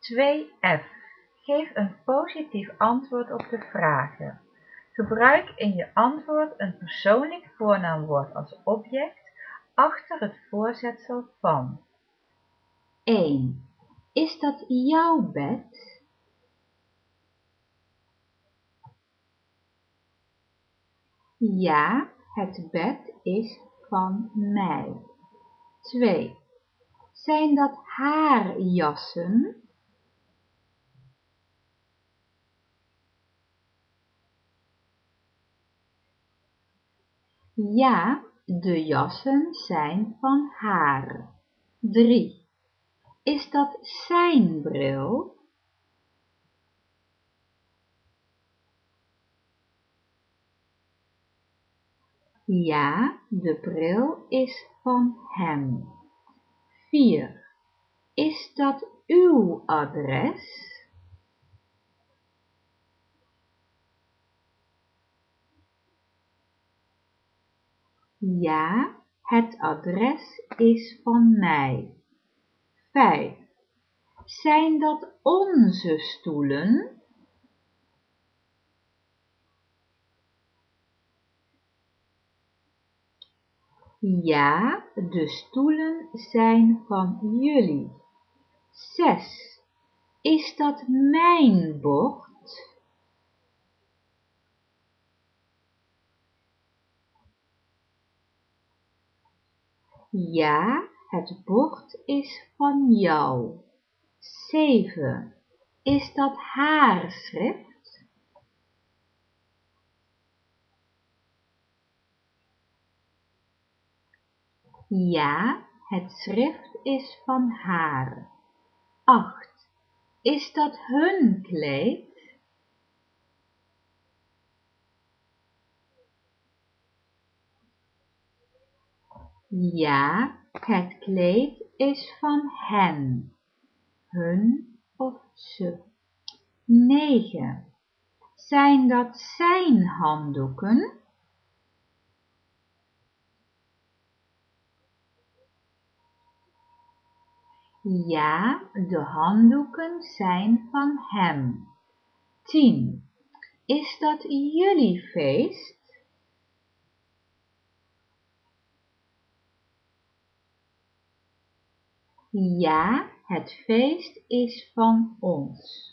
2F. Geef een positief antwoord op de vragen. Gebruik in je antwoord een persoonlijk voornaamwoord als object achter het voorzetsel van. 1. Is dat jouw bed? Ja, het bed is van mij. 2. Zijn dat haar jassen? Ja, de jassen zijn van haar. 3. Is dat zijn bril? Ja, de bril is van hem. 4. Is dat uw adres? Ja, het adres is van mij. 5. Zijn dat onze stoelen? Ja, de stoelen zijn van jullie. 6. Is dat mijn bord? Ja, het bord is van jou. 7. Is dat haar schrift? Ja, het schrift is van haar. 8. Is dat hun kleed? Ja, het kleed is van hen, hun of ze. 9. Zijn dat zijn handdoeken? Ja, de handdoeken zijn van hem. 10. Is dat jullie feest? Ja, het feest is van ons.